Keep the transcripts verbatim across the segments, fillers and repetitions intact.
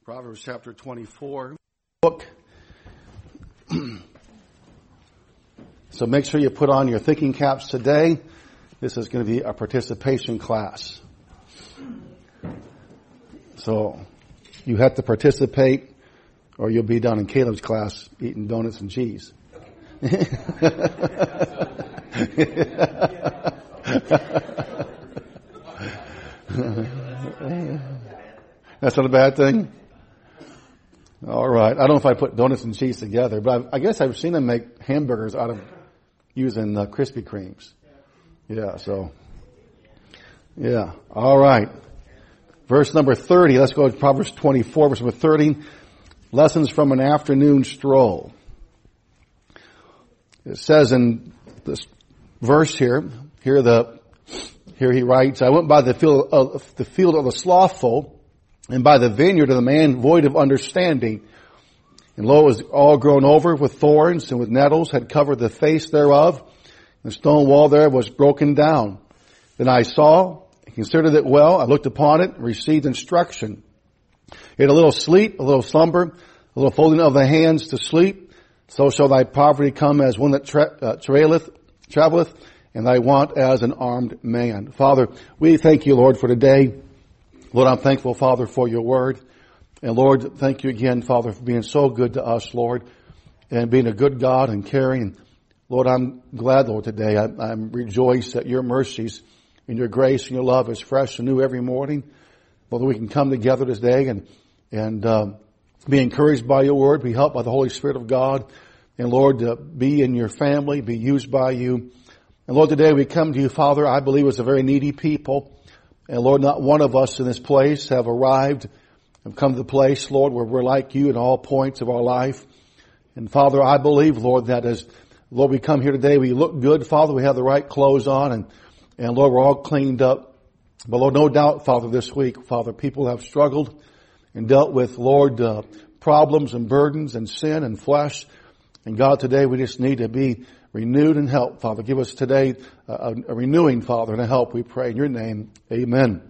Proverbs chapter twenty-four. Book. So make sure you put on your thinking caps today. This is going to be a participation class. So you have to participate or you'll be down in Caleb's class eating donuts and cheese. That's not a bad thing? All right. I don't know if I put donuts and cheese together, but I've, I guess I've seen them make hamburgers out of using uh, Krispy Kremes. Yeah, so. Yeah. All right. Verse number thirty. Let's go to Proverbs twenty-four, verse number thirty. Lessons from an afternoon stroll. It says in this verse here, here the, here he writes, I went by the field of the field of the slothful, and by the vineyard of the man void of understanding. And lo, it was all grown over with thorns and with nettles, had covered the face thereof. And the stone wall there was broken down. Then I saw, considered it well, I looked upon it, and received instruction. It had a little sleep, a little slumber, a little folding of the hands to sleep. So shall thy poverty come as one that tra- uh, traileth, traveleth, and thy want as an armed man. Father, we thank you, Lord, for today. Lord, I'm thankful, Father, for your word. And Lord, thank you again, Father, for being so good to us, Lord, and being a good God and caring. Lord, I'm glad, Lord, today. I, I'm rejoiced that your mercies and your grace and your love is fresh and new every morning. Father, we can come together this day and, and, um, be encouraged by your word, be helped by the Holy Spirit of God. And Lord, uh, be in your family, be used by you. And Lord, today we come to you, Father, I believe as a very needy people. And Lord, not one of us in this place have arrived, have come to the place, Lord, where we're like you in all points of our life. And Father, I believe, Lord, that as, Lord, we come here today, we look good, Father, we have the right clothes on, and, and Lord, we're all cleaned up. But Lord, no doubt, Father, this week, Father, people have struggled and dealt with, Lord, uh, problems and burdens and sin and flesh. And God, today we just need to be renewed and help, Father. Give us today a, a renewing, Father, and a help, we pray in your name. Amen.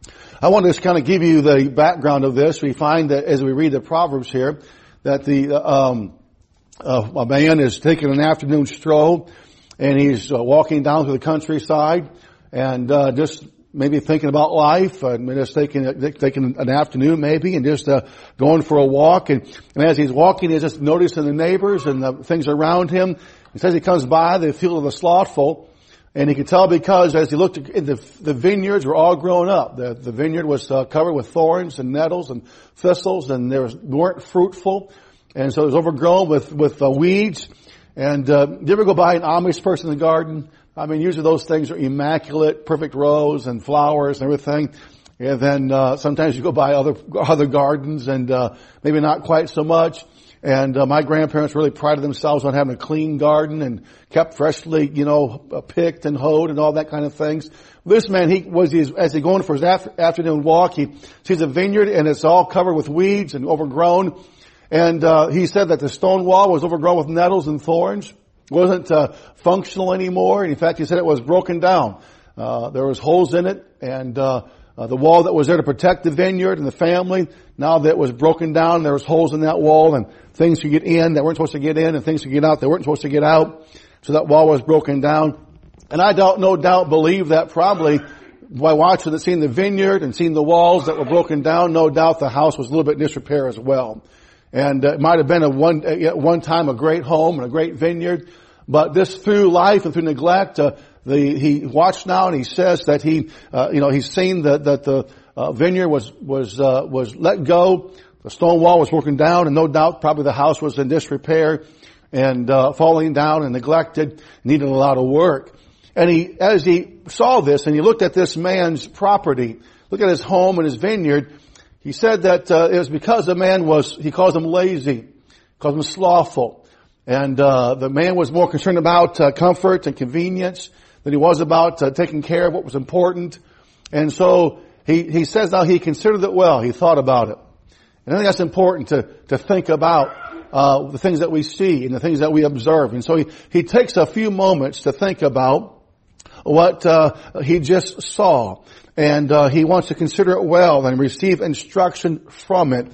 I want to just kind of give you the background of this. We find that as we read the Proverbs here, that the um uh, a man is taking an afternoon stroll, and he's uh, walking down through the countryside, and uh, just maybe thinking about life, and just taking taking an afternoon maybe, and just uh, going for a walk. And, and as he's walking, he's just noticing the neighbors and the things around him. He says he comes by the field of the slothful, and he could tell because as he looked at the, the vineyards were all grown up. The, the vineyard was uh, covered with thorns and nettles and thistles, and they was, weren't fruitful, and so it was overgrown with with uh, weeds. And uh, do you ever go by an Amish person in the garden? I mean, usually those things are immaculate, perfect rows and flowers and everything. And then uh, sometimes you go by other other gardens, and uh, maybe not quite so much. And uh, my grandparents really prided themselves on having a clean garden and kept freshly, you know, picked and hoed and all that kind of things. This man, he was, as he going for his after, afternoon walk, he sees a vineyard, and it's all covered with weeds and overgrown. And uh, he said that the stone wall was overgrown with nettles and thorns. It wasn't uh, functional anymore. In fact, he said it was broken down. Uh, there was holes in it, and uh, uh, the wall that was there to protect the vineyard and the family, now that was broken down, there was holes in that wall, and things could get in that weren't supposed to get in, and things could get out that weren't supposed to get out. So that wall was broken down. And I don't, no doubt believe that probably by watching and seeing the vineyard and seeing the walls that were broken down, no doubt the house was a little bit in disrepair as well. And uh, it might have been a one, at one time a great home and a great vineyard. But this through life and through neglect, uh, the, he watched now and he says that he, uh, you know, he's seen that, that the uh, vineyard was, was, uh, was let go. The stone wall was broken down, and no doubt probably the house was in disrepair and, uh, falling down and neglected, needed a lot of work. And he, as he saw this and he looked at this man's property, look at his home and his vineyard, he said that, uh, it was because the man was, he calls him lazy, calls him slothful. And, uh, the man was more concerned about, uh, comfort and convenience than he was about, uh, taking care of what was important. And so he, he says now he considered it well. He thought about it. And I think that's important to, to think about, uh, the things that we see and the things that we observe. And so he, he takes a few moments to think about what, uh, he just saw. And, uh, he wants to consider it well and receive instruction from it.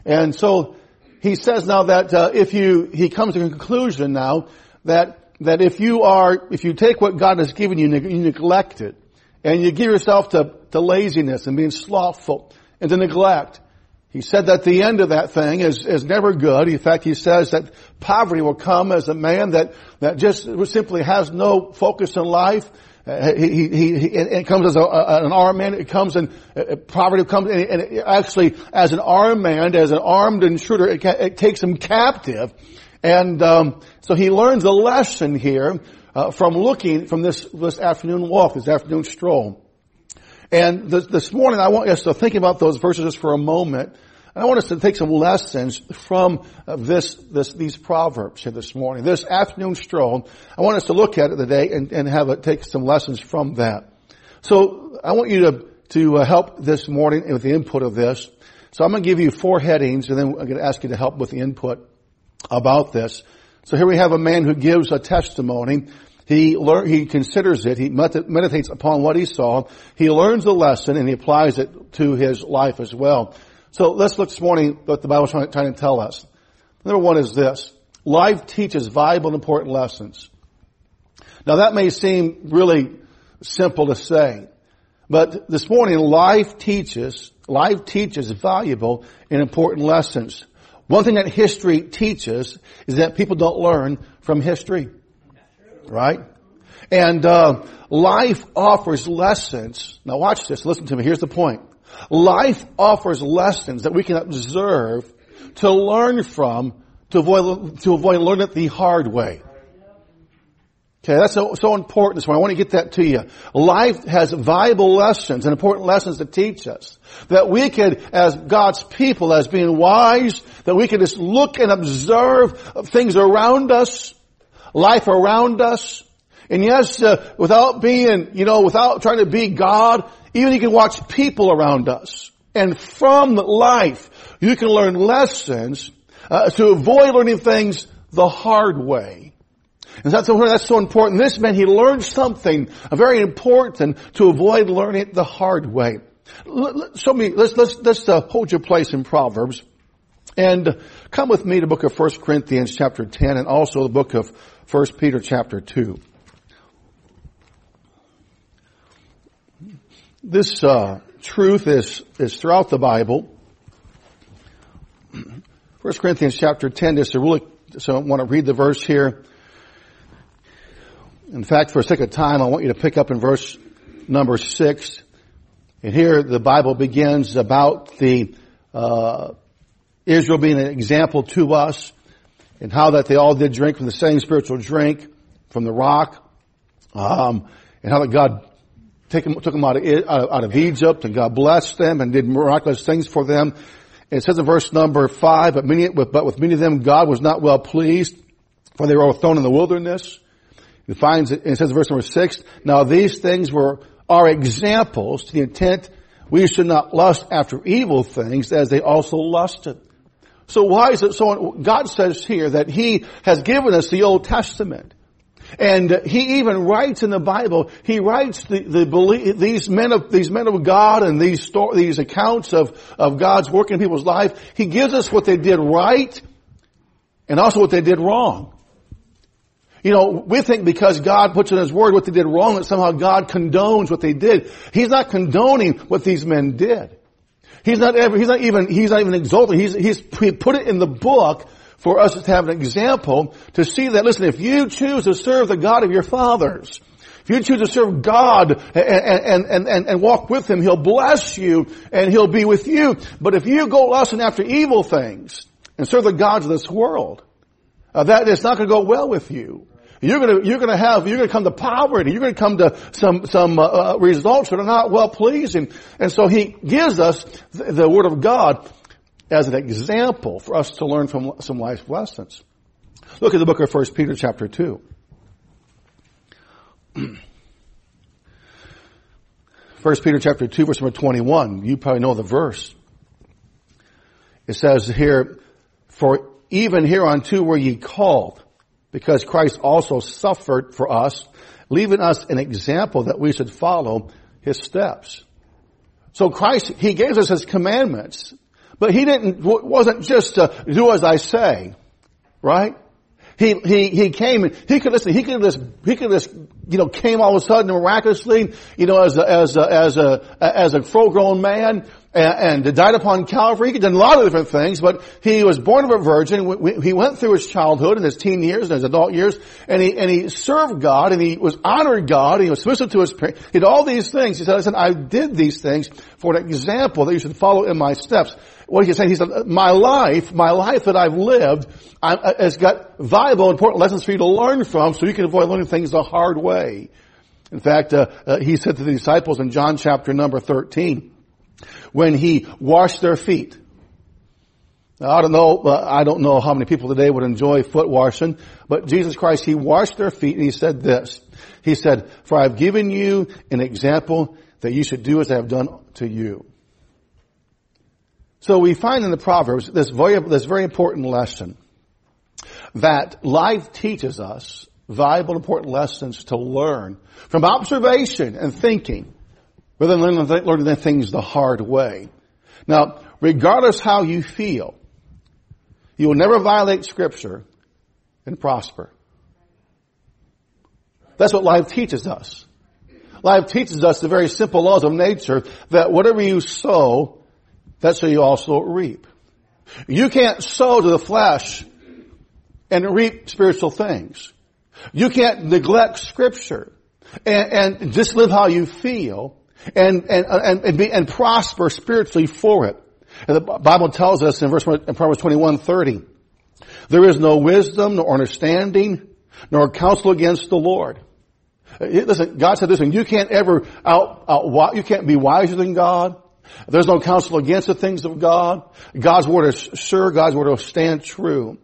And so he says now that uh, if you, he comes to a conclusion now that that if you are, if you take what God has given you, you neglect it, and you give yourself to, to laziness and being slothful and to neglect, he said that the end of that thing is, is never good. In fact, he says that poverty will come as a man that, that just simply has no focus in life. Uh, he, he, he, it comes as a, a, an armed man. It comes in, uh, poverty comes, and, and it actually as an armed man, as an armed intruder, it, it takes him captive. And um, so he learns a lesson here uh, from looking from this this afternoon walk, this afternoon stroll. And this, this morning, I want us to think about those verses just for a moment. And I want us to take some lessons from uh, this this these proverbs here this morning. This afternoon stroll, I want us to look at it today and, and have it take some lessons from that. So I want you to to uh, help this morning with the input of this. So I'm going to give you four headings, and then I'm going to ask you to help with the input about this. So here we have a man who gives a testimony. He learn, he considers it. He meditates upon what he saw. He learns the lesson and he applies it to his life as well. So let's look this morning what the Bible is trying, trying to tell us. Number one is this: life teaches valuable and important lessons. Now that may seem really simple to say, but this morning life teaches, life teaches valuable and important lessons. One thing that history teaches is that people don't learn from history. Right? And uh life offers lessons. Now watch this. Listen to me. Here's the point. Life offers lessons that we can observe to learn from, to avoid to avoid learning it the hard way. Okay, that's so, so important. So I want to get that to you. Life has valuable lessons and important lessons to teach us. That we could, as God's people, as being wise, that we can just look and observe things around us, life around us. And yes, uh, without being, you know, without trying to be God, even you can watch people around us. And from life, you can learn lessons uh, to avoid learning things the hard way. And that's so, that's so important. This man, he learned something very important to avoid learning it the hard way. Show me, let's, let's, let's uh, hold your place in Proverbs. And come with me to the book of First Corinthians chapter ten and also the book of First Peter chapter two. This uh, truth is, is throughout the Bible. First Corinthians chapter ten, just to really, so I want to read the verse here. In fact, for the sake of time, I want you to pick up in verse number six. And here the Bible begins about the uh Israel being an example to us, and how that they all did drink from the same spiritual drink from the rock, um, and how that God took them, took them out, of, out of Egypt, and God blessed them and did miraculous things for them. And it says in verse number five, but many, but with many of them God was not well pleased, for they were all thrown in the wilderness. It finds it, and it says in verse number six, now these things were are examples to the intent we should not lust after evil things as they also lusted. So why is it so? God says here that He has given us the Old Testament. And He even writes in the Bible, He writes the, the belief, these men of, these men of God and these story, these accounts of, of God's work in people's life. He gives us what they did right and also what they did wrong. You know, we think because God puts in His Word what they did wrong that somehow God condones what they did. He's not condoning what these men did. He's not ever, he's not even, he's not even exalting. He's, he's he put it in the book for us to have an example to see that, listen, if you choose to serve the God of your fathers, if you choose to serve God and, and, and, and walk with Him, He'll bless you and He'll be with you. But if you go lusting after evil things and serve the gods of this world, uh, that it's not going to go well with you. You're going to, you're going to have, you're going to come to poverty. You're going to come to some, some, uh, results that are not well pleasing. And so He gives us the, the Word of God as an example for us to learn from some life lessons. Look at the book of First Peter chapter two. First Peter chapter two, verse number twenty-one. You probably know the verse. It says here, for even hereunto were ye called, because Christ also suffered for us, leaving us an example that we should follow His steps. So Christ, He gave us His commandments, But he didn't, wasn't just to do as I say, right? He, he, he came and he could listen, he could just, he could just, you know, came all of a sudden miraculously, you know, as a, as a, as a, as a full-grown man and, and died upon Calvary. He could have done a lot of different things, but he was born of a virgin. He went through his childhood and his teen years and his adult years, and he, and he served God, and he was honored God, and he was submissive to his parents. He did all these things. He said, listen, I did these things for an example that you should follow in my steps. What he's saying, he said, my life, my life that I've lived, I, has got valuable, important lessons for you to learn from, so you can avoid learning things the hard way. In fact, uh, uh, he said to the disciples in John chapter number thirteen, when he washed their feet. Now, I don't know, uh, I don't know how many people today would enjoy foot washing, but Jesus Christ, he washed their feet, and he said this. He said, for I've given you an example that you should do as I have done to you. So we find in the Proverbs this very, this very important lesson that life teaches us valuable, important lessons to learn from observation and thinking rather than learning, learning things the hard way. Now, regardless how you feel, you will never violate Scripture and prosper. That's what life teaches us. Life teaches us the very simple laws of nature that whatever you sow, that's what you also reap. You can't sow to the flesh and reap spiritual things. You can't neglect Scripture and, and just live how you feel and and and, and, be, and prosper spiritually for it. And the Bible tells us in verse in Proverbs twenty-one thirty, there is no wisdom nor understanding nor counsel against the Lord. Listen, God said this, and you can't ever out, out you can't be wiser than God. There's no counsel against the things of God. God's word is sure. God's word will stand true.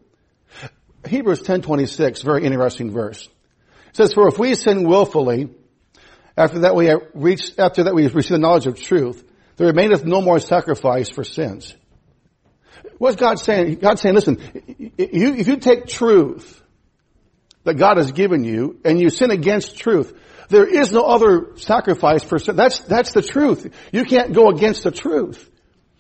Hebrews ten twenty-six, very interesting verse. It says, for if we sin willfully, after that we have reached, after that we have received the knowledge of truth, there remaineth no more sacrifice for sins. What's God saying? God's saying, listen, you, if you take truth that God has given you and you sin against truth, there is no other sacrifice for sin. That's, that's the truth. You can't go against the truth.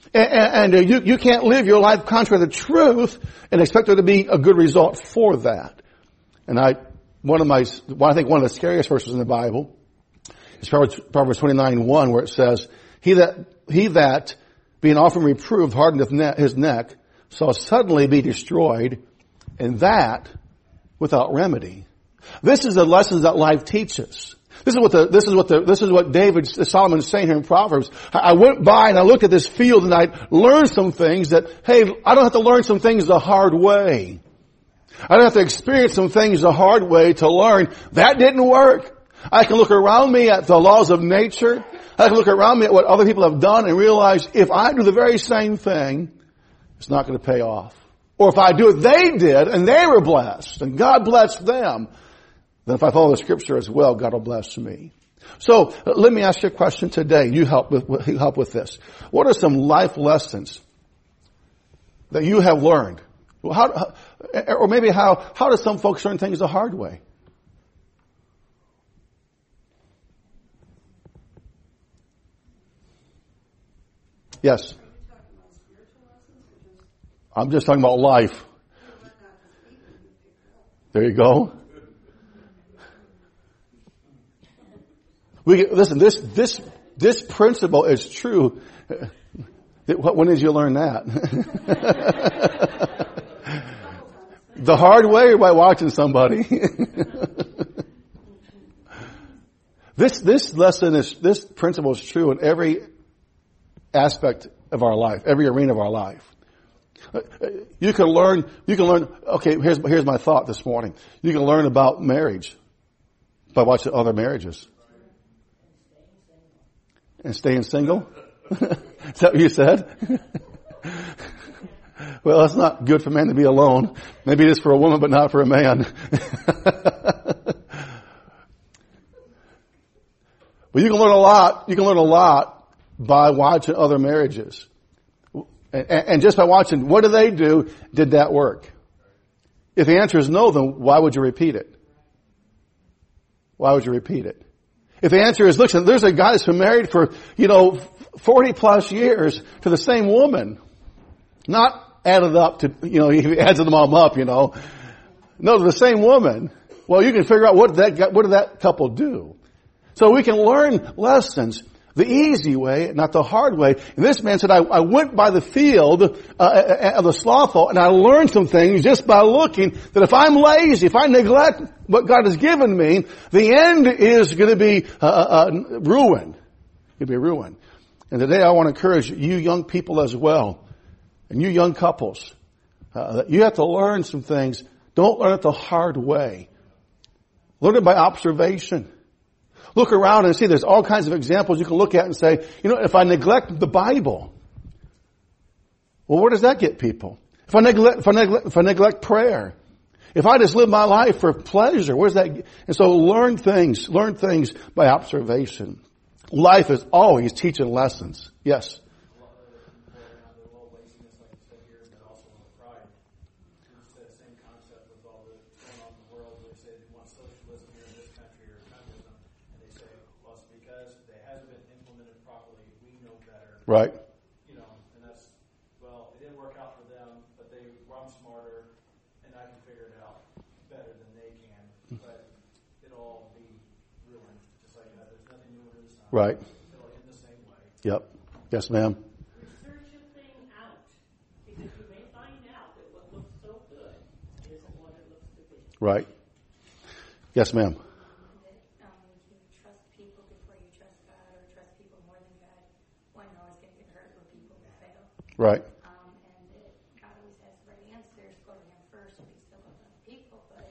And, and you, you can't live your life contrary to the truth and expect there to be a good result for that. And I, one of my, well, I think one of the scariest verses in the Bible is Proverbs twenty-nine one, where it says, He that, he that being often reproved hardeneth his neck shall suddenly be destroyed, and that without remedy. This is the lessons that life teaches. This is what the, this is what the, this is what David, Solomon is saying here in Proverbs. I went by and I looked at this field and I learned some things that, hey, I don't have to learn some things the hard way. I don't have to experience some things the hard way to learn. That didn't work. I can look around me at the laws of nature. I can look around me at what other people have done and realize if I do the very same thing, it's not going to pay off. Or if I do what they did and they were blessed and God blessed them, then if I follow the Scripture as well, God will bless me. So let me ask you a question today. You help with, help with this. What are some life lessons that you have learned? Well, how, or maybe how, how do some folks learn things the hard way? Yes. I'm just talking about life. There you go. We listen. This this this principle is true. When did you learn that? The hard way, or by watching somebody? This this lesson is this principle is true in every aspect of our life, every arena of our life. You can learn. You can learn. Okay, here's here's my thought this morning. You can learn about marriage by watching other marriages. And staying single? Is that what you said? Well, it's not good for man to be alone. Maybe it is for a woman, but not for a man. But you can learn a lot. You can learn a lot by watching other marriages. And, and just by watching, what do they do? Did that work? If the answer is no, then why would you repeat it? Why would you repeat it? If the answer is, listen, there's a guy that's been married for, you know, forty plus years to the same woman. Not added up to, you know, he adds them all up, you know. No, the same woman. Well, you can figure out what did that, what did that couple do? So we can learn lessons the easy way, not the hard way. And this man said, I, I went by the field uh, of the slothful, and I learned some things just by looking, that if I'm lazy, if I neglect what God has given me, the end is going to be uh, uh, ruin. It'll be ruin. And today I want to encourage you young people as well, and you young couples, uh, that you have to learn some things. Don't learn it the hard way. Learn it by observation. Look around and see there's all kinds of examples you can look at and say, you know, if I neglect the Bible, well, where does that get people? If I neglect, if I neglect, if I neglect prayer, if I just live my life for pleasure, where's that? Get? And so learn things, learn things by observation. Life is always teaching lessons. Yes. Right. You know, and that's, well, it didn't work out for them, but they, well, I'm smarter, and I can figure it out better than they can. But it'll all be ruined, just like that. There's nothing new under the sun. Right. It'll end the same way. Yep. Yes, ma'am. Research a thing out, because you may find out that what looks so good isn't what it looks to be. Right. Yes, ma'am. Right. Um, and that God always has the right answers. Go to Him first, and He still goes on people. But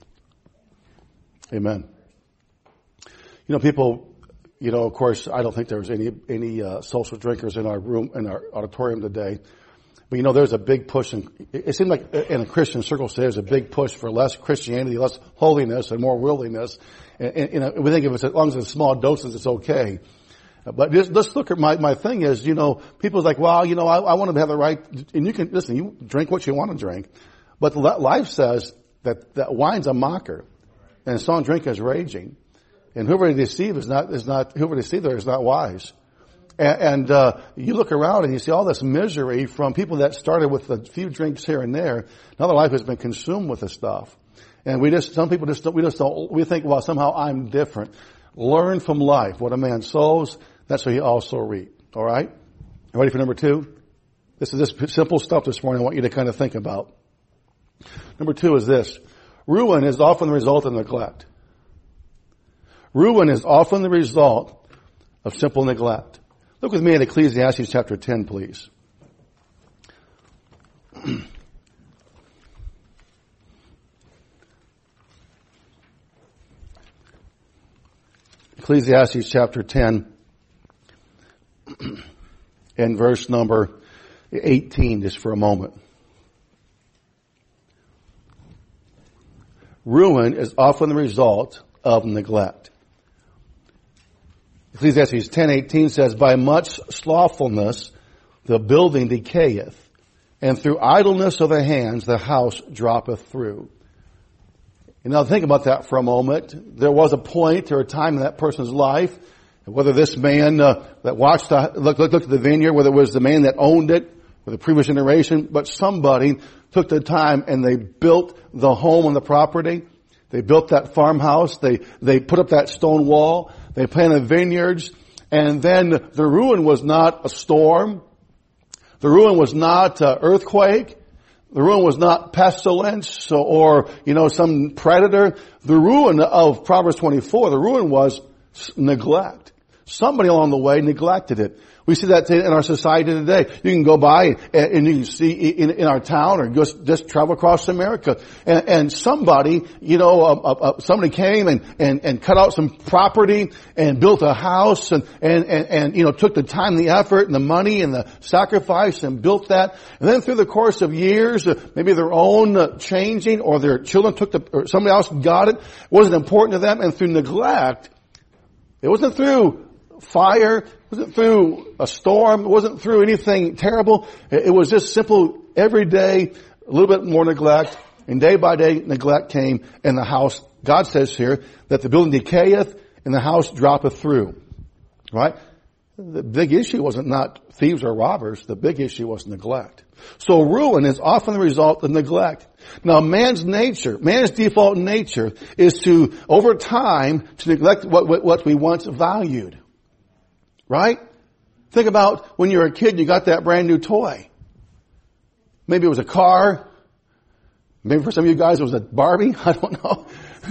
amen. You know, people. You know, of course, I don't think there was any any uh, social drinkers in our room in our auditorium today. But you know, there's a big push, and it seemed like in a Christian circle today, there's a big push for less Christianity, less holiness, and more worldliness. And, and you know, we think if it's as long as it's small doses, it's okay. But just, let's look at my, my thing is, you know, people's like, well, you know, I, I want to have the right, and you can, listen, you drink what you want to drink. But the life says that, that wine's a mocker, and strong drink is raging. And whoever they deceive is not, is not, whoever they deceive there is not wise. And, and uh, you look around and you see all this misery from people that started with a few drinks here and there. Now their life has been consumed with this stuff. And we just, some people just don't, we just don't, we think, well, somehow I'm different. Learn from life. What a man sows, that's what he also reap. All right? Ready for number two? This is this simple stuff this morning I want you to kind of think about. Number two is this. Ruin is often the result of neglect. Ruin is often the result of simple neglect. Look with me at Ecclesiastes chapter ten, please. Ecclesiastes chapter ten. And verse number eighteen, just for a moment. Ruin is often the result of neglect. Ecclesiastes ten eighteen says, by much slothfulness the building decayeth, and through idleness of the hands the house droppeth through. And now think about that for a moment. There was a point or a time in that person's life, whether this man uh, that watched, uh, looked, looked, looked at the vineyard, whether it was the man that owned it, or the previous generation, but somebody took the time and they built the home on the property. They built that farmhouse. They, they put up that stone wall. They planted vineyards. And then the ruin was not a storm. The ruin was not an earthquake. The ruin was not pestilence or, you know, some predator. The ruin of Proverbs twenty-four, the ruin was neglect. Somebody along the way neglected it. We see that in our society today. You can go by and you can see in, in our town or just, just travel across America. And, and somebody, you know, uh, uh, somebody came and, and, and cut out some property and built a house and, and, and, and, you know, took the time, the effort and the money and the sacrifice and built that. And then through the course of years, uh, maybe their own uh, changing or their children took the, or somebody else got it. It wasn't important to them. And through neglect, it wasn't through fire, it wasn't through a storm, it wasn't through anything terrible. It was just simple, every day, a little bit more neglect, and day by day neglect came, and the house, God says here, that the building decayeth, and the house droppeth through. Right? The big issue wasn't not thieves or robbers. The big issue was neglect. So ruin is often the result of neglect. Now man's nature, man's default nature is to, over time, to neglect what, what, what we once valued. Right? Think about when you were a kid, you got that brand new toy. Maybe it was a car. Maybe for some of you guys it was a Barbie. I don't know.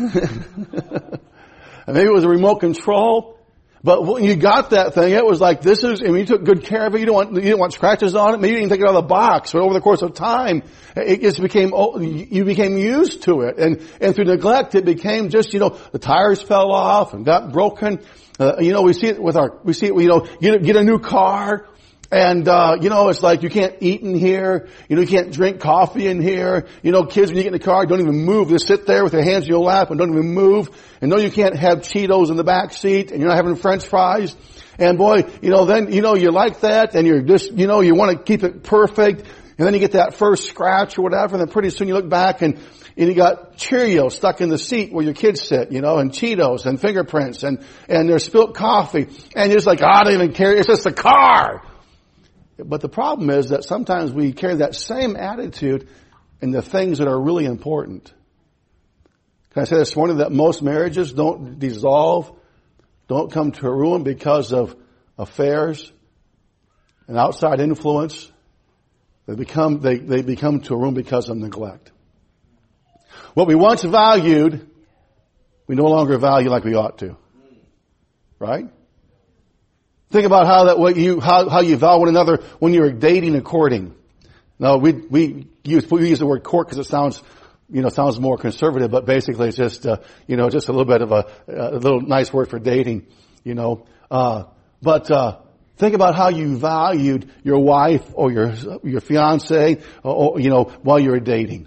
Maybe it was a remote control. But when you got that thing, it was like, this is, I mean, you took good care of it. You don't want, you didn't want scratches on it. Maybe you didn't take it out of the box. But over the course of time, it just became, you became used to it. And, and through neglect, it became just, you know, the tires fell off and got broken. Uh, you know, we see it with our, we see it, you know, get a, get a new car. And, uh, you know, it's like you can't eat in here. You know, you can't drink coffee in here. You know, kids, when you get in the car, don't even move. They sit there with their hands in your lap and don't even move. And no, you can't have Cheetos in the back seat and you're not having French fries. And boy, you know, then, you know, you like that and you're just, you know, you want to keep it perfect. And then you get that first scratch or whatever. And then pretty soon you look back and, and you got Cheerios stuck in the seat where your kids sit, you know, and Cheetos and fingerprints and, and there's spilt coffee. And you're just like, oh, I don't even care. It's just a car. But the problem is that sometimes we carry that same attitude in the things that are really important. Can I say this morning that most marriages don't dissolve, don't come to a ruin because of affairs and outside influence? They become, they, they become to a ruin because of neglect. What we once valued, we no longer value like we ought to. Right? Think about how that what you how how you value one another when you're dating and courting. Now we we use we use the word court because it sounds you know sounds more conservative, but basically it's just uh, you know just a little bit of a, a little nice word for dating. You know, uh, but uh, think about how you valued your wife or your your fiance, or, or you know while you were dating,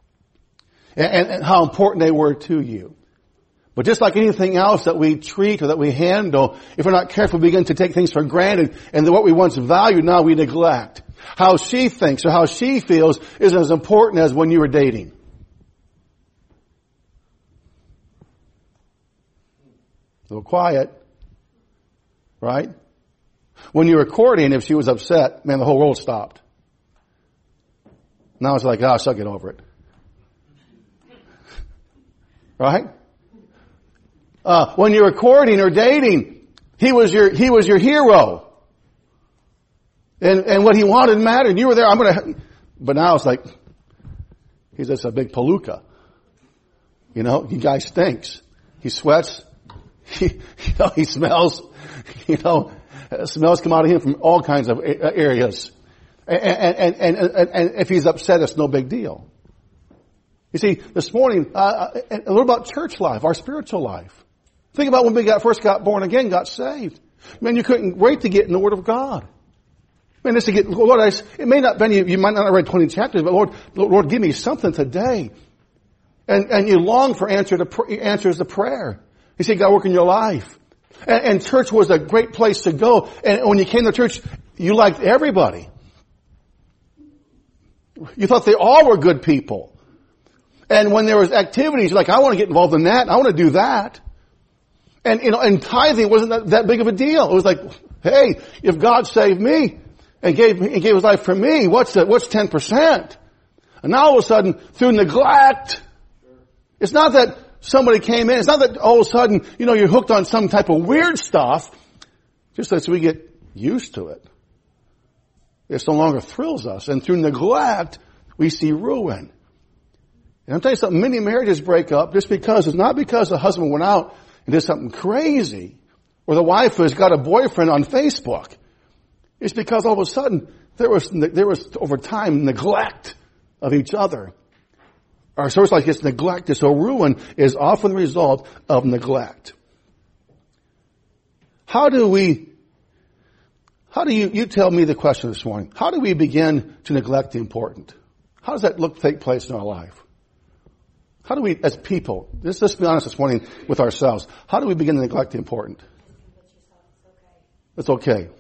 and, and how important they were to you. But just like anything else that we treat or that we handle, if we're not careful, we begin to take things for granted, and what we once valued, now we neglect. How she thinks or how she feels isn't as important as when you were dating. A little quiet. Right? When you were courting, if she was upset, man, the whole world stopped. Now it's like, oh, so get over it. Right? Uh, when you were courting or dating, he was your, he was your hero. And, and what he wanted mattered. You were there, I'm gonna, but now it's like, he's just a big palooka. You know, the guy stinks. He sweats. He, you know, he smells, you know, smells come out of him from all kinds of areas. And, and, and, and, and if he's upset, it's no big deal. You see, this morning, uh, a little about church life, our spiritual life. Think about when we got first got born again, got saved. Man, you couldn't wait to get in the Word of God. Man, just to get, Lord, I, it may not be, you, you might not have read twenty chapters, but Lord, Lord, give me something today. And, and you long for answer to, answers to prayer. You see, God work in your life. And, and church was a great place to go. And when you came to church, you liked everybody. You thought they all were good people. And when there was activities, you're like, I want to get involved in that. I want to do that. And, you know, and tithing wasn't that, that big of a deal. It was like, hey, if God saved me and gave me, and gave his life for me, what's the, what's ten percent? And now all of a sudden, through neglect, it's not that somebody came in, it's not that all of a sudden, you know, you're hooked on some type of weird stuff, just as we get used to it. It no longer thrills us. And through neglect, we see ruin. And I'm telling you something, many marriages break up just because, it's not because the husband went out and did something crazy, or the wife has got a boyfriend on Facebook. It's because all of a sudden, there was, there was over time neglect of each other. Our source like it's neglected, so ruin is often the result of neglect. How do we, how do you, you tell me the question this morning, how do we begin to neglect the important? How does that look, take place in our life? How do we, as people, let's, let's be honest this morning with ourselves, how do we begin to neglect the important? It's okay.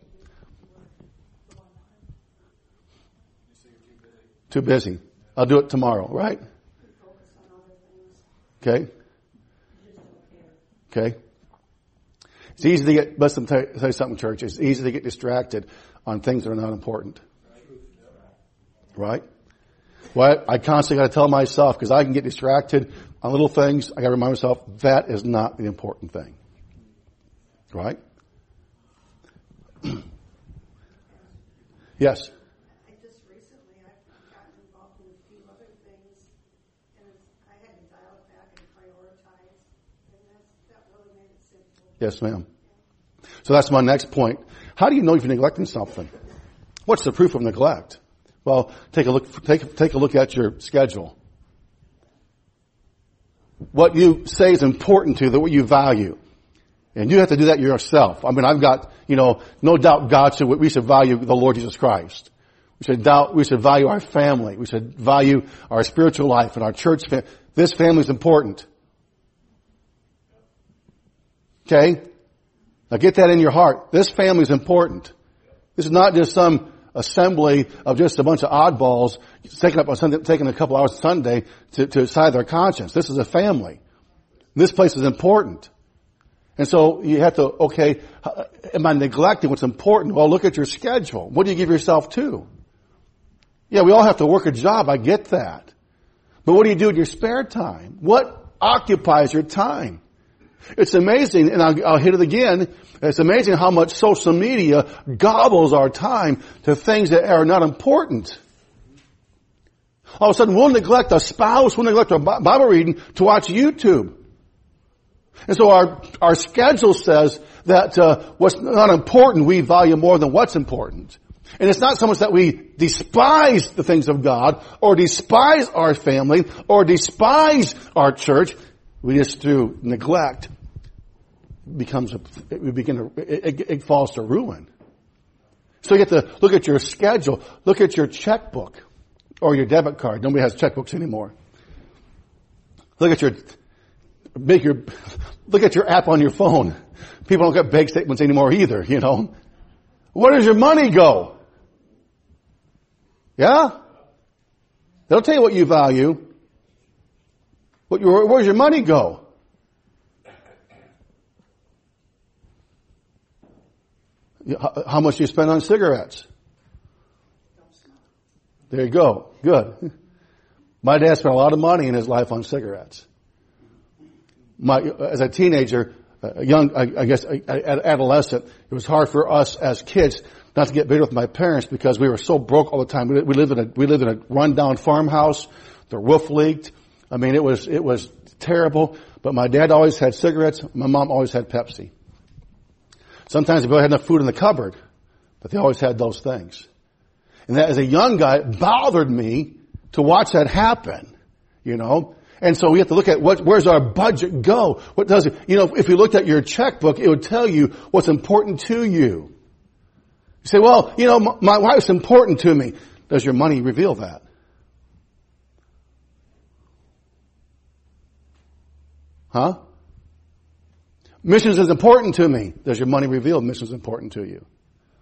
Too busy. I'll do it tomorrow, right? Okay. Okay. It's easy to get, listen, tell you something, church. It's easy to get distracted on things that are not important. Right? Well, I constantly got to tell myself, because I can get distracted on little things. I got to remind myself that is not the important thing. Right? Yes. I just recently I've gotten involved in a few other things, and I had to dial it back and prioritize, and that's, that really made it simple. Yes, ma'am. So that's my next point. How do you know if you're neglecting something? What's the proof of neglect? Well, take a look. Take take a look at your schedule. What you say is important to you, that what you value, and you have to do that yourself. I mean, I've got, you know, no doubt God should. We should value the Lord Jesus Christ. We should doubt. We should value our family. We should value our spiritual life and our church family. This family is important. Okay. Now get that in your heart. This family is important. This is not just some assembly of just a bunch of oddballs taking up on Sunday, taking a couple hours Sunday to, to decide their conscience. This is a family. This place is important. And so you have to, okay, am I neglecting what's important? Well, look at your schedule. What do you give yourself to? Yeah, we all have to work a job. I get that. But what do you do in your spare time? What occupies your time? It's amazing, and I'll, I'll hit it again. It's amazing how much social media gobbles our time to things that are not important. All of a sudden, we'll neglect our spouse, we'll neglect our Bible reading to watch YouTube. And so our our schedule says that uh, what's not important we value more than what's important. And it's not so much that we despise the things of God, or despise our family, or despise our church. We just, through neglect, becomes a, we begin to, it, it falls to ruin. So you have to look at your schedule, look at your checkbook or your debit card. Nobody has checkbooks anymore. Look at your, make your, look at your app on your phone. People don't get bank statements anymore either, you know. Where does your money go? Yeah? They'll tell you what you value. What your, where's your money go? How much do you spend on cigarettes? There you go. Good. My dad spent a lot of money in his life on cigarettes. My, as a teenager, a young, I, I guess, adolescent, it was hard for us as kids not to get bitter with my parents because we were so broke all the time. We, we lived in a, we lived in a rundown farmhouse. The roof leaked. I mean, it was, it was terrible, but my dad always had cigarettes. My mom always had Pepsi. Sometimes they barely had enough food in the cupboard, but they always had those things. And that as a young guy, it bothered me to watch that happen, you know. And so we have to look at what, where's our budget go? What does it, you know, if you looked at your checkbook, it would tell you what's important to you. You say, well, you know, my, my wife's important to me. Does your money reveal that? Huh? Missions is important to me. Does your money reveal missions is important to you?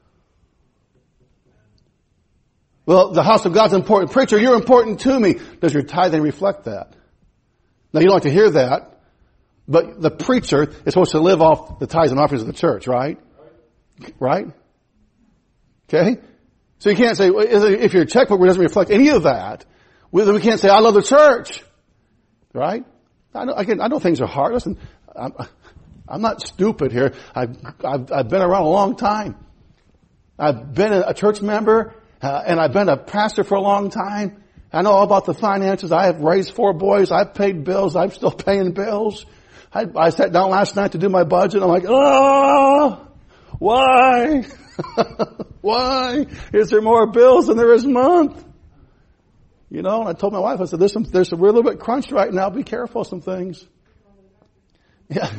Well, the house of God's important. Preacher, you're important to me. Does your tithing reflect that? Now, you don't like to hear that, but the preacher is supposed to live off the tithes and offerings of the church, right? Right? Okay? So you can't say, if your checkbook doesn't reflect any of that, we can't say, I love the church. Right? I know, again, I know things are hard. Listen, I'm, I'm not stupid here. I've, I've, I've been around a long time. I've been a church member, uh, and I've been a pastor for a long time. I know all about the finances. I have raised four boys. I've paid bills. I'm still paying bills. I, I sat down last night to do my budget. I'm like, oh, why? Why is there more bills than there is month? You know, and I told my wife, I said, there's some, there's some, we're a little bit crunched right now. Be careful of some things. Yeah.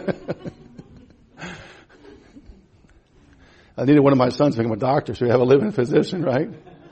I needed one of my sons to become a doctor, so we have a living physician, right?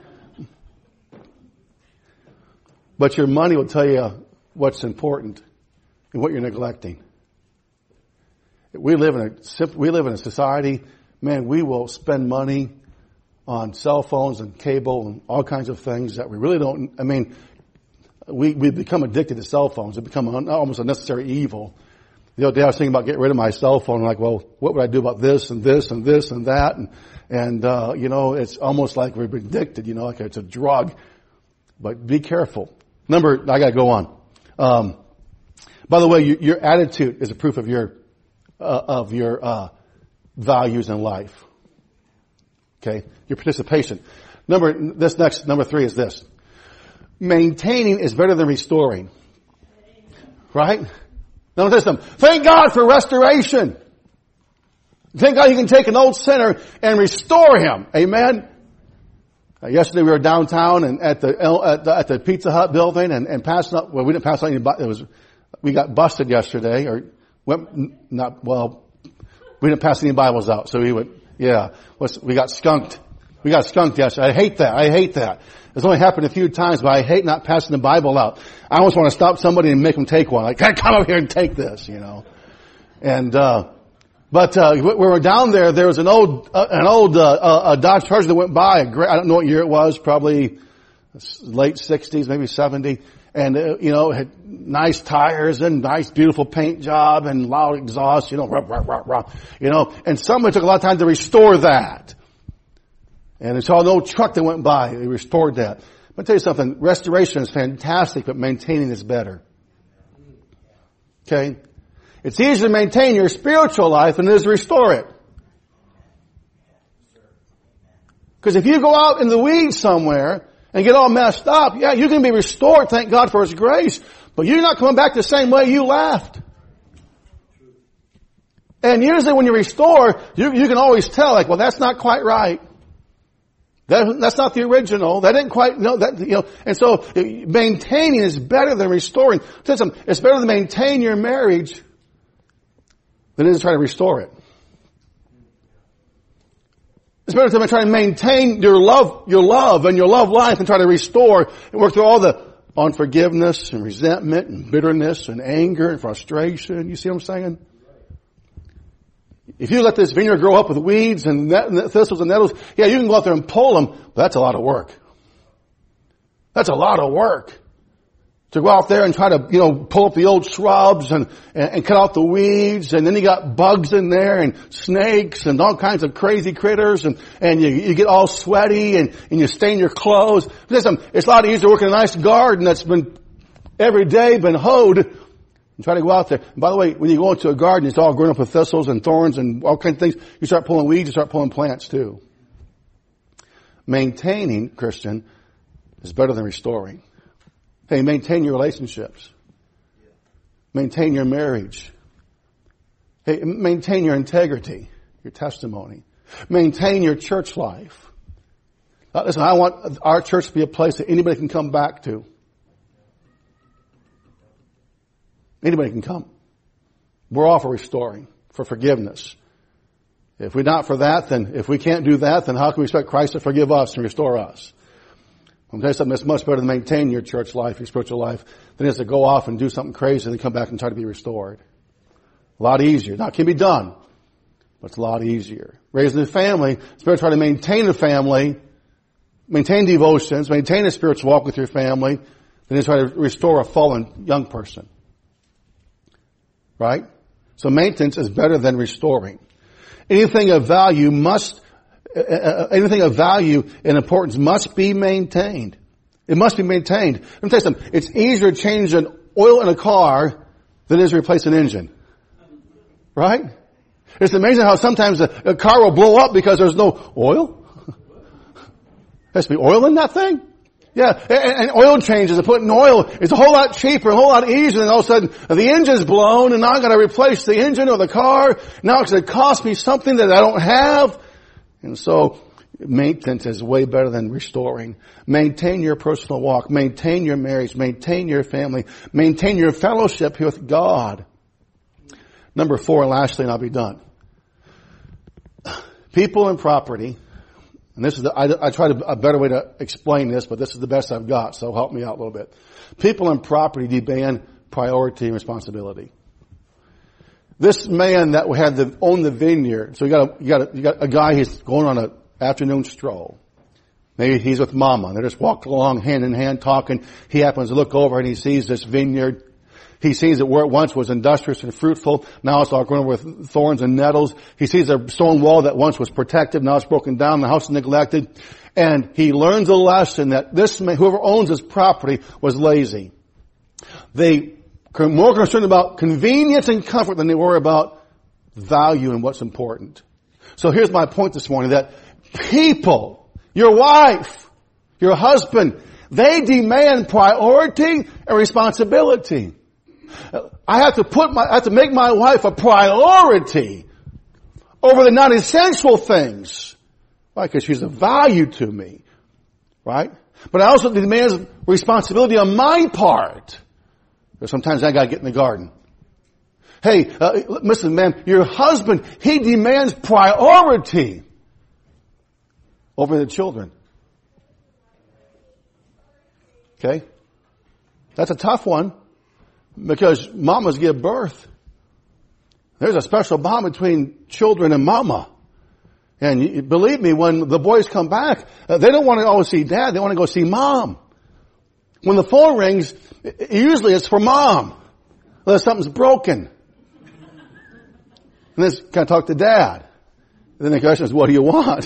But your money will tell you what's important and what you're neglecting. We live in a, we live in a society, man, we will spend money on cell phones and cable and all kinds of things that we really don't, I mean, we, we become addicted to cell phones. They become an, almost a necessary evil. The other day I was thinking about getting rid of my cell phone. I'm like, well, what would I do about this and this and this and that? And, and, uh, you know, it's almost like we're addicted, you know, like it's a drug. But be careful. Number, I gotta go on. Um, by the way, your, your attitude is a proof of your, uh, of your, uh, values in life. Okay? Your participation. Number, this next, number three is this. Maintaining is better than restoring. Right? Now listen, thank God for restoration. Thank God you can take an old sinner and restore him. Amen? Uh, yesterday we were downtown and at the, at the, at the Pizza Hut building and, and passing up, well we didn't pass out any, it was, we got busted yesterday or went, not, well, we didn't pass any Bibles out. So we went, yeah, we got skunked. We got skunked yesterday. I hate that. I hate that. It's only happened a few times, but I hate not passing the Bible out. I almost want to stop somebody and make them take one. Like, come over here and take this, you know. And, uh, but, uh, when we were down there, there was an old, uh, an old, uh, uh, Dodge Charger that went by. A great, I don't know what year it was, probably late sixties, maybe seventy. And, uh, you know, it had nice tires and nice beautiful paint job and loud exhaust, you know, rah, rah, rah, rah, you know. And somebody took a lot of time to restore that. And they saw an old truck that went by. They restored that. Let me tell you something. Restoration is fantastic, but maintaining is better. Okay? It's easier to maintain your spiritual life than it is to restore it. Because if you go out in the weeds somewhere and get all messed up, yeah, you're going to be restored, thank God for His grace, but you're not coming back the same way you left. And usually when you restore, you, you can always tell, like, well, that's not quite right. That, that's not the original. That didn't quite, no, that, you know, and so maintaining is better than restoring. It's better to maintain your marriage than it is to try to restore it. It's better to try to maintain your love, your love and your love life and try to restore and work through all the unforgiveness and resentment and bitterness and anger and frustration. You see what I'm saying? If you let this vineyard grow up with weeds and thistles and nettles, yeah, you can go out there and pull them, but that's a lot of work. That's a lot of work. To go out there and try to, you know, pull up the old shrubs and, and, and cut out the weeds, and then you got bugs in there and snakes and all kinds of crazy critters, and, and you, you get all sweaty and, and you stain your clothes. Listen, it's a lot easier to work in a nice garden that's been every day been hoed and try to go out there. And by the way, when you go into a garden, it's all grown up with thistles and thorns and all kinds of things. You start pulling weeds, you start pulling plants too. Maintaining, Christian, is better than restoring. Hey, maintain your relationships. Maintain your marriage. Hey, maintain your integrity, your testimony. Maintain your church life. Uh, listen, I want our church to be a place that anybody can come back to. Anybody can come. We're all for restoring, for forgiveness. If we're not for that, then if we can't do that, then how can we expect Christ to forgive us and restore us? I'm going to tell you something that's much better to maintain your church life, your spiritual life, than it is to go off and do something crazy and then come back and try to be restored. A lot easier. Now, it can be done, but it's a lot easier. Raising a family, it's better to try to maintain a family, maintain devotions, maintain a spiritual walk with your family, than to try to restore a fallen young person. Right? So maintenance is better than restoring. Anything of value must Uh, anything of value and importance must be maintained. It must be maintained. Let me tell you something. It's easier to change an oil in a car than it is to replace an engine. Right? It's amazing how sometimes a, a car will blow up because there's no oil. There has to be oil in that thing. Yeah, and, and oil changes and putting oil is a whole lot cheaper, a whole lot easier, and all of a sudden the engine's blown and now I've got to replace the engine or the car. Now it's going to cost me something that I don't have. And so, maintenance is way better than restoring. Maintain your personal walk. Maintain your marriage. Maintain your family. Maintain your fellowship with God. Number four, and lastly, and I'll be done. People and property. And this is the, I, I tried a, a better way to explain this, but this is the best I've got, so help me out a little bit. People and property demand priority and responsibility. This man that had the, owned the vineyard, so you got a, you got a, you got a guy who's going on an afternoon stroll. Maybe he's with mama. They just walk along hand in hand talking. He happens to look over and he sees this vineyard. He sees that where it once was industrious and fruitful, now it's all grown with thorns and nettles. He sees a stone wall that once was protective, now it's broken down, the house is neglected. And he learns a lesson that this man, whoever owns this property, was lazy. They are more concerned about convenience and comfort than they were about value and what's important. So here's my point this morning, that people, your wife, your husband, they demand priority and responsibility. I have to put my, I have to make my wife a priority over the non-essential things. Why? Because she's a value to me. Right? But I also demand responsibility on my part. Because sometimes I gotta get in the garden. Hey, uh, listen man, your husband, he demands priority over the children. Okay? That's a tough one. Because mamas give birth. There's a special bond between children and mama. And you, believe me, when the boys come back, uh, they don't want to always see dad, they want to go see mom. When the phone rings, usually it's for mom. Unless something's broken. And then kind of talk to dad. And then the question is, what do you want?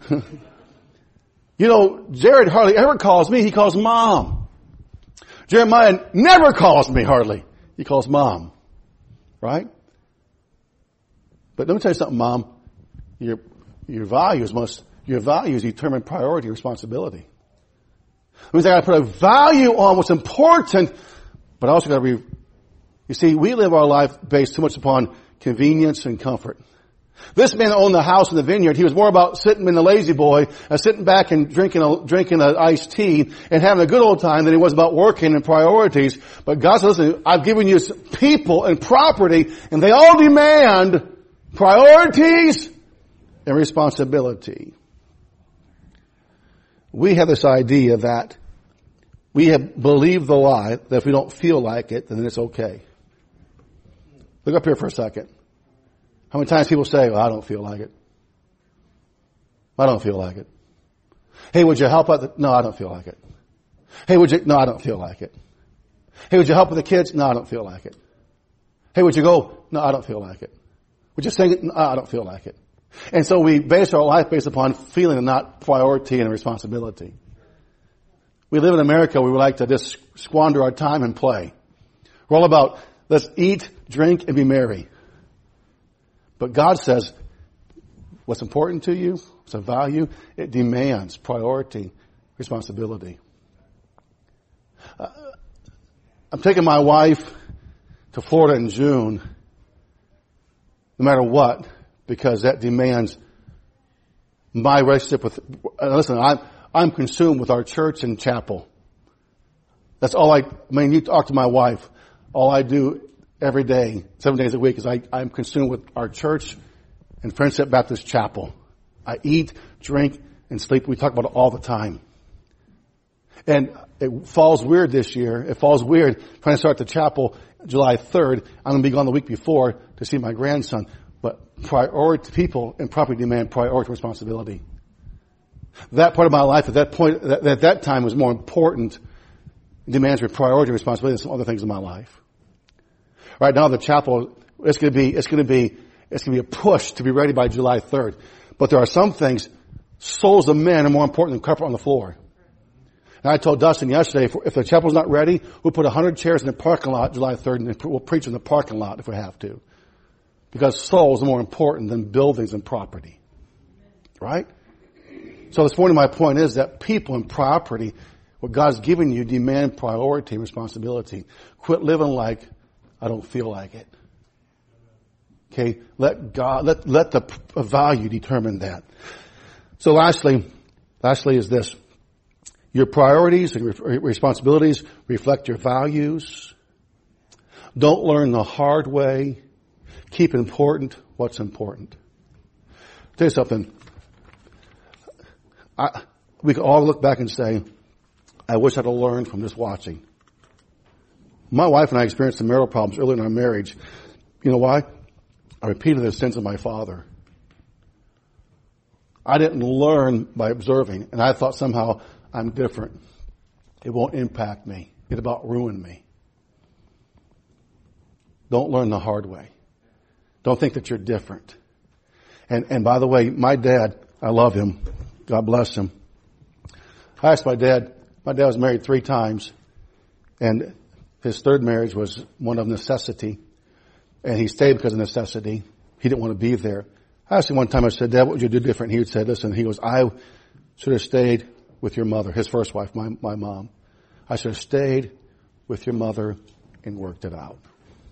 You know, Jared hardly ever calls me, he calls mom. Jeremiah never calls me hardly. He calls mom. Right? But let me tell you something, mom. Your, your values must, your values determine priority and responsibility. That means I gotta put a value on what's important, but I also gotta be, you see, we live our life based too much upon convenience and comfort. This man owned the house in the vineyard. He was more about sitting in the lazy boy, uh, sitting back and drinking a, drinking an iced tea and having a good old time than he was about working and priorities. But God said, listen, I've given you people and property and they all demand priorities and responsibility. We have this idea that we have believed the lie that if we don't feel like it, then it's okay. Look up here for a second. How many times people say, well, I don't feel like it. I don't feel like it. Hey, would you help out? The, no, I don't feel like it. Hey, would you? No, I don't feel like it. Hey, would you help with the kids? No, I don't feel like it. Hey, would you go? No, I don't feel like it. Would you sing it? No, I don't feel like it. And so we base our life based upon feeling and not priority and responsibility. We live in America where we like to just squander our time and play. We're all about let's eat, drink, and be merry. But God says, what's important to you, what's of value, it demands priority, responsibility. Uh, I'm taking my wife to Florida in June, no matter what, because that demands my relationship with, uh, listen, I'm, I'm consumed with our church and chapel. That's all I, I mean, you talk to my wife, all I do every day, seven days a week, is I, I'm consumed with our church and Friendship Baptist Chapel. I eat, drink, and sleep. We talk about it all the time. And it falls weird this year. It falls weird trying to start the chapel July third. I'm going to be gone the week before to see my grandson. But priority, people and property demand priority responsibility. That part of my life at that point, at that time was more important. It demands priority responsibility than some other things in my life. Right now, the chapel, it's going to be, it's going to be, it's going to be a push to be ready by July third. But there are some things, souls of men are more important than carpet on the floor. And I told Dustin yesterday, if, if the chapel's not ready, we'll put a hundred chairs in the parking lot July third and we'll preach in the parking lot if we have to. Because souls are more important than buildings and property. Right? So this morning my point is that people and property, what God's given you, demand priority and responsibility. Quit living like I don't feel like it. Okay, let God, let, let the value determine that. So lastly, lastly is this. Your priorities and re- responsibilities reflect your values. Don't learn the hard way. Keep important what's important. I'll tell you something. I, we can all look back and say, I wish I'd have learned from just watching. My wife and I experienced some marital problems early in our marriage. You know why? I repeated the sins of my father. I didn't learn by observing, and I thought somehow I'm different. It won't impact me. It about ruined me. Don't learn the hard way. Don't think that you're different. And, and by the way, my dad, I love him. God bless him. I asked my dad, my dad was married three times, and his third marriage was one of necessity, and he stayed because of necessity. He didn't want to be there. I asked him one time, I said, Dad, what would you do different? He would say, listen, he goes, I should have stayed with your mother, his first wife, my, my mom. I should have stayed with your mother and worked it out.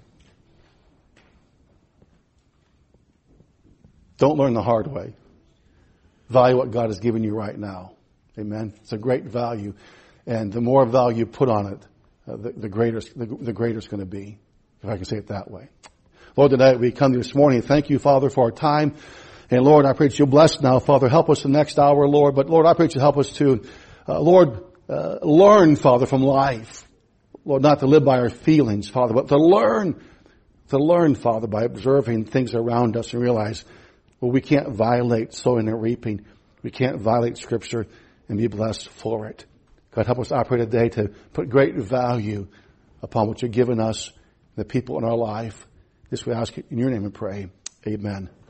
Don't learn the hard way. Value what God has given you right now. Amen. It's a great value. And the more value you put on it, uh, the, the greater the, the greater it's going to be, if I can say it that way. Lord, tonight we come this morning. Thank you, Father, for our time. And Lord, I pray that you'll bless now, Father. Help us the next hour, Lord. But Lord, I pray that you help us to, uh, Lord, uh, learn, Father, from life. Lord, not to live by our feelings, Father, but to learn, to learn, Father, by observing things around us and realize, well, we can't violate sowing and reaping. We can't violate Scripture and be blessed for it. God, help us operate today to put great value upon what you've given us, the people in our life. This we ask in your name and pray. Amen.